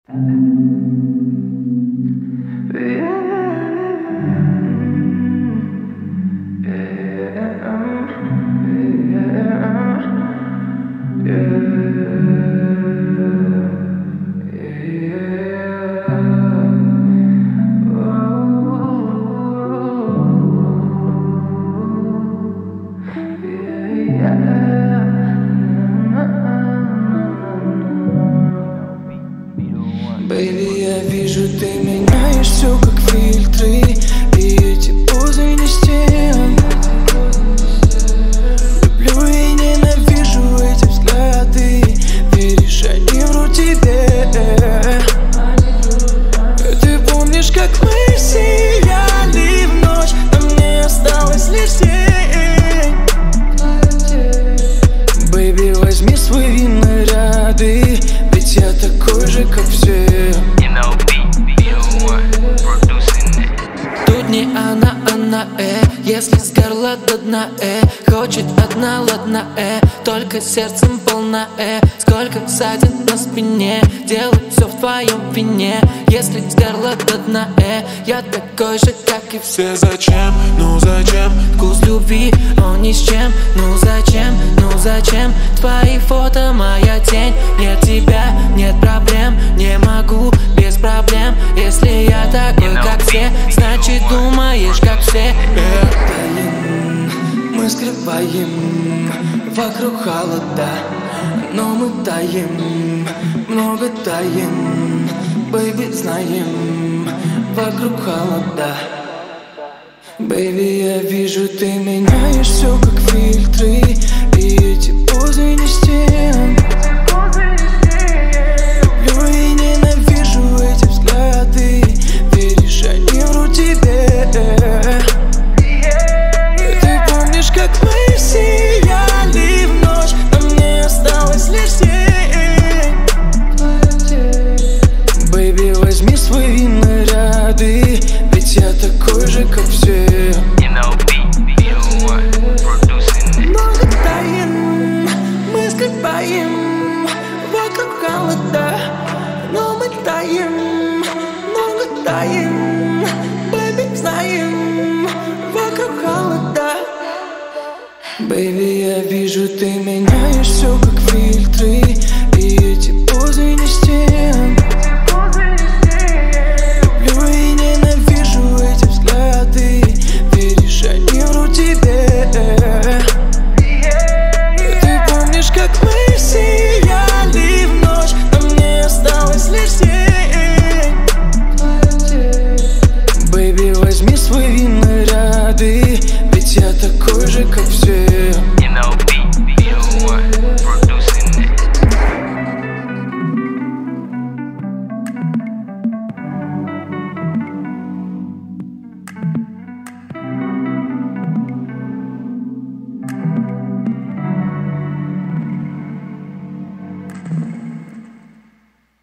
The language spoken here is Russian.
Baby, я вижу, ты меняешь все как фильтры, и эти позы не с тем. Люблю и ненавижу эти взгляды, веришь, они врут тебе. Ты помнишь, как мы сияли в ночь, а мне осталось лишь тень. Baby, возьми свои наряды, ведь я такой же, как все. Тут не она, если с горла до дна, хочет одна, ладно, только сердцем полна, сколько ссадин на спине, делаю все в твоем вине. Если с горла до дна, я такой же, как и все. Зачем, ну зачем, вкус любви, он ни с чем. Ну зачем, твои фото, моя тень. Нет тебя, нет проблем, не могу без проблем. Если я такой, как все, значит думаешь, как все. Мы скрываем, вокруг холода, но мы таем, много таем. Baby, знаем, вокруг холода. Baby, я вижу, ты меняешь все как фильтры, и эти позы не с тем. Люблю и ненавижу эти взгляды, веришь, они врут тебе. Ты помнишь, как мы сияли в ночь, а мне осталось лишь тень. Baby, возьми свои наряды, ведь я такой же, как все. Много таем, мы скрываем, вокруг холода, но мы таем, много таем. Baby, знаем, вокруг холода. Baby, я вижу, ты меняешь все как фильтры, и эти позы не с тем. Люблю и ненавижу эти взгляды, веришь, они врут тебе. Ты помнишь, как мы сияли в ночь, а мне осталось лишь тень. Baby, возьми свои наряды, ведь я такой же, как все.